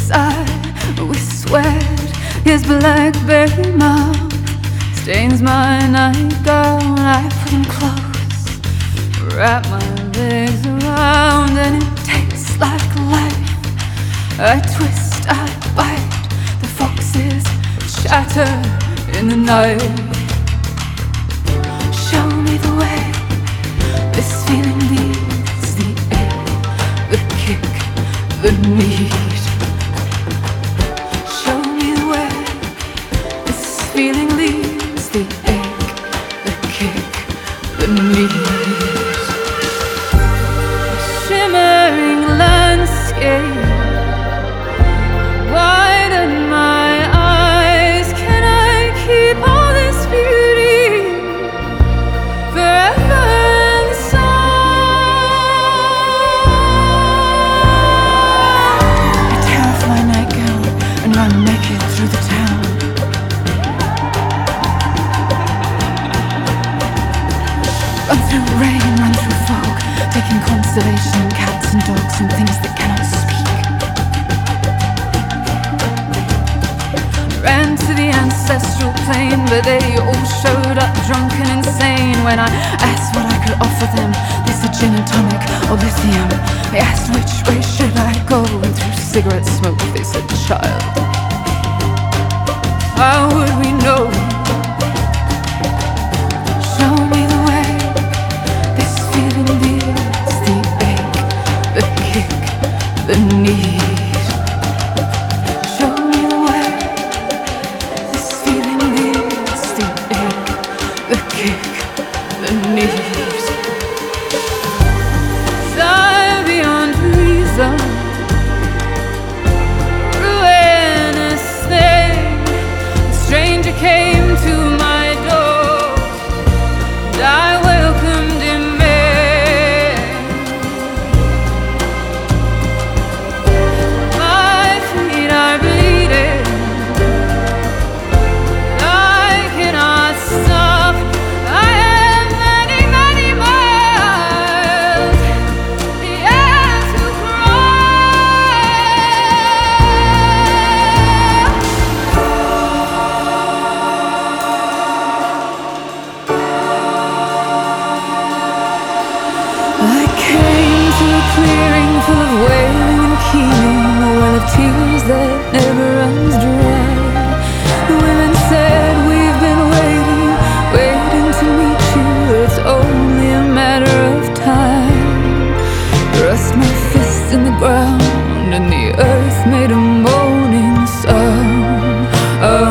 inside with sweat. His blackberry mouth stains my nightgown. I put him close, wrap my legs around, and it tastes like life. I twist, I bite, the foxes shatter in the night. Show me the way, this feeling leaves the ache, the kick, the need. Show me the way, this feeling leaves the ache, the kick, the need. Shimmering landscape, widen my eyes. Can I keep all this beauty forever inside? I tear off my nightgown and run naked through the town. Run through rain, run through fog, taking consolation in cats and dogs and things that cannot speak. Ran to the ancestral plane, but they all showed up drunk and insane. When I asked what I could offer them, they said gin and tonic or lithium. They asked which way should I go, and through cigarette smoke they said, child, how would we know? Show me the way, this feeling leaves the ache, the kick, the need. Show me the way, this feeling leaves the ache, the kick, the need. Dive beyond reason, ruinous thing. A stranger came to my door, and I welcomed him in. My feet are bleeding, I cannot stop. I have many, many miles yet to I came to a clearing full of wailing and keening, a well of tears that never runs dry. The women said, we've been waiting, waiting to meet you. It's only a matter of time. Thrust my fists in the ground, and the earth made a moaning sound.